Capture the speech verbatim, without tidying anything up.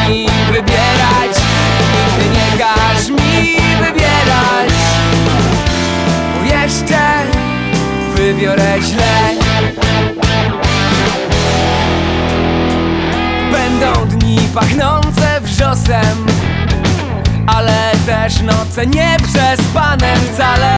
mi wybierać, nigdy nie każ mi wybierać, bo jeszcze wybiorę źle. Będą dni pachnące wrzosem, ale też noce nieprzespane wcale.